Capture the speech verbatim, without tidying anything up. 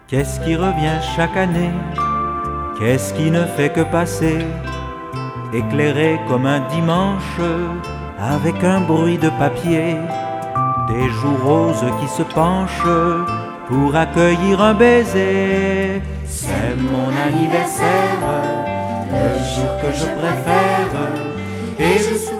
Qu'est-ce qui revient chaque année? Qu'est-ce qui ne fait que passer? Éclairé comme un dimanche, avec un bruit de papier, des joues roses qui se penchent pour accueillir un baiser. C'est mon anniversaire, le jour que je préfère, et je souhaite